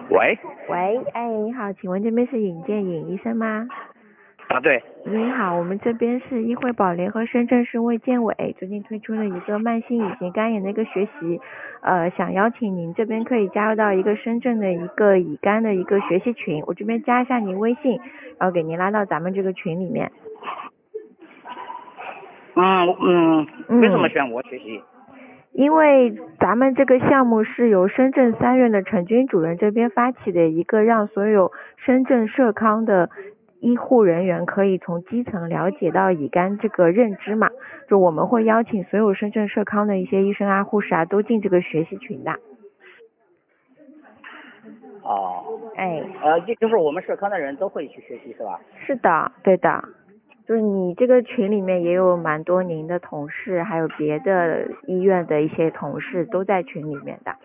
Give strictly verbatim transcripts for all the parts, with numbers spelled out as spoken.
喂， 喂，哎，你好，请问这边是尹建尹医生吗？ 啊对， 你好，我们这边是医惠保联和深圳市卫健委最近推出了一个慢性乙型肝炎的一个学习，呃，想邀请您这边可以加入到一个深圳的一个乙肝的一个学习群，我这边加一下您微信，然后给您拉到咱们这个群里面。 嗯嗯， 嗯为什么选我学习？ 因为咱们这个项目是由深圳三院的陈军主任这边发起的一个让所有深圳社康的医护人员可以从基层了解到乙肝这个认知嘛，就我们会邀请所有深圳社康的一些医生啊、护士啊都进这个学习群的。 哦， 哎， 呃，就就是我们社康的人都会去学习是吧？ 是的，对的。就是你这个群里面也有蛮多您的同事，还有别的医院的一些同事都在群里面的。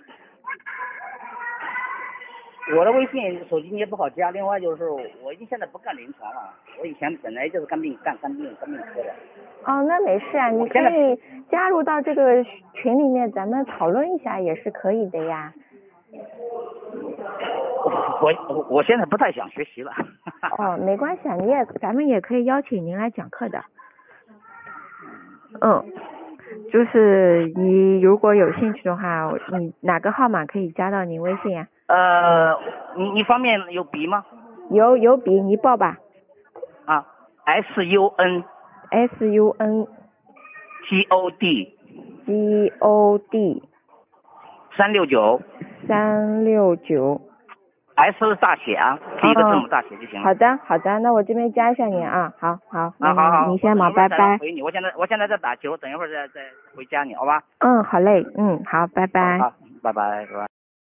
我的微信手机你也不好加，另外就是我已经现在不干临床了，我以前本来就是肝病干肝病肝病科的。 哦，那没事啊，你可以加入到这个群里面，咱们讨论一下也是可以的呀。 我我我现在不太想学习了。 哦，没关系啊，你也咱们也可以邀请您来讲课的。嗯，就是你如果有兴趣的话，你哪个号码可以加到您微信啊？ 呃，你你方面有笔吗？ 有有笔，你报吧。 啊 ，S U N S U N G O D G O D 三六九三六九。 S 大写啊，第一个字母大写就行了。 好的好的，那我这边加一下您啊，好好， 啊，好好， 你先忙，拜拜。 回你，我现在我现在在打球，等一会儿再再回加你，好吧？ 嗯，好嘞，嗯，好，拜拜。 好，拜拜，拜拜。